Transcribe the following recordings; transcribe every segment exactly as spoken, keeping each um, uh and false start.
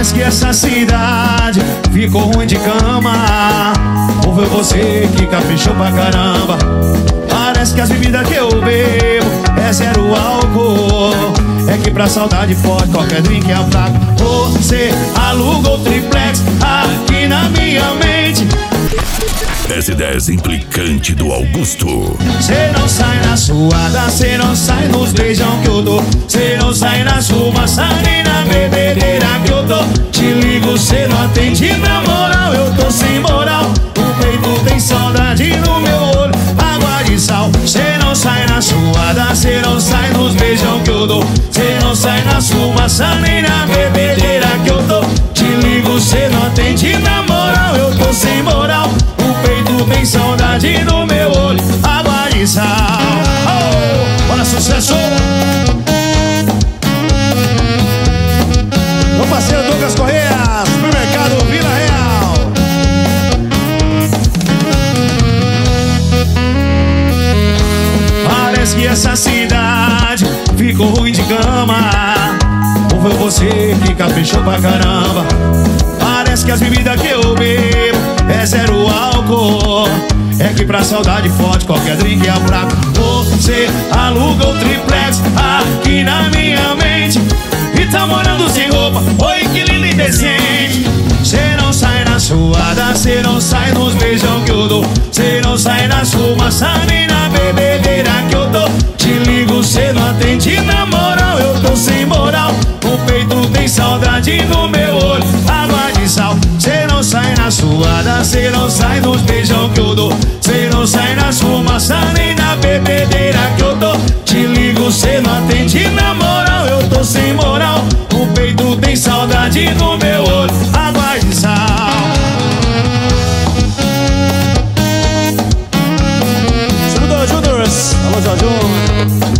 Parece que essa cidade ficou ruim de cama. Ou foi você que caprichou pra caramba? Parece que as bebidas que eu bebo é zero álcool. É que pra saudade forte qualquer drink é fraco. Você alugou triplex aqui na minha mente. S dez implicante do Augusto. Cê não sai na suada, cê não sai nos beijão que eu dou. Cê não sai na fumaça nem na bebedeira que eu tô. Te ligo, cê não atende, na moral eu tô sem moral. O peito tem saudade no meu olho, água de sal. Cê não sai na suada, cê não sai nos beijão que eu dou. Cê não sai na fumaça nem na bebedeira que eu tô. Te ligo, cê não atende, na moral eu tô sem moral. O peito tem saudade no meu olho, água de sal. Oh, bora sucesso! Meu parceiro Douglas Correia, supermercado Vila Real. Parece que essa cidade ficou ruim de cama. Ou foi você que caprichou pra caramba? Parece que as bebidas que eu bebo é zero álcool. É que pra saudade forte qualquer drink é fraco. Você alugou triplex aqui na minha mente e tá morando sem roupa, oi que lindo e decente. Cê não sai na suada, cê não sai nos beijão que eu dou. Cê não sai na fumaça nem na bebedeira que eu tô. Te ligo, cê não atende, na moral eu tô sem moral. O peito tem saudade no meu olho, água de sal. Cê não sai na suada, cê não sai nos beijão que eu dou. Cê não sai na fumaça nem na bebedeira que eu tô. Te ligo, cê não atende, na moral eu tô sem moral. O peito tem saudade no meu olho, água de sal. Júnior Júnior, alô Jorjão.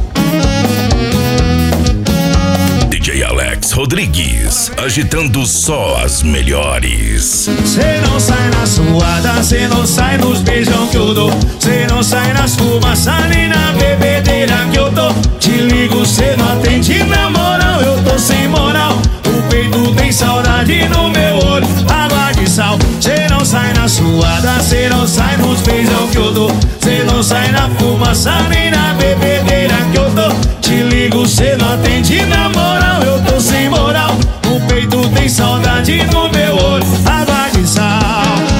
D J Alex Rodrigues, agitando só as melhores. Cê não sai na suada, cê não sai nos beijão que eu dou. Cê não sai nas fumaça nem na bebedeira que eu tô. Te ligo, cê não atende, na moral eu tô sem moral. O peito tem saudade no meu olho, água de sal. Cê não sai na suada, cê não sai nos beijão que eu dou. Cê não sai na fumaça nem na bebedeira que eu tô. Te ligo, cê não atende, na moral eu tô sem moral. O peito tem saudade no meu olho, água de sal.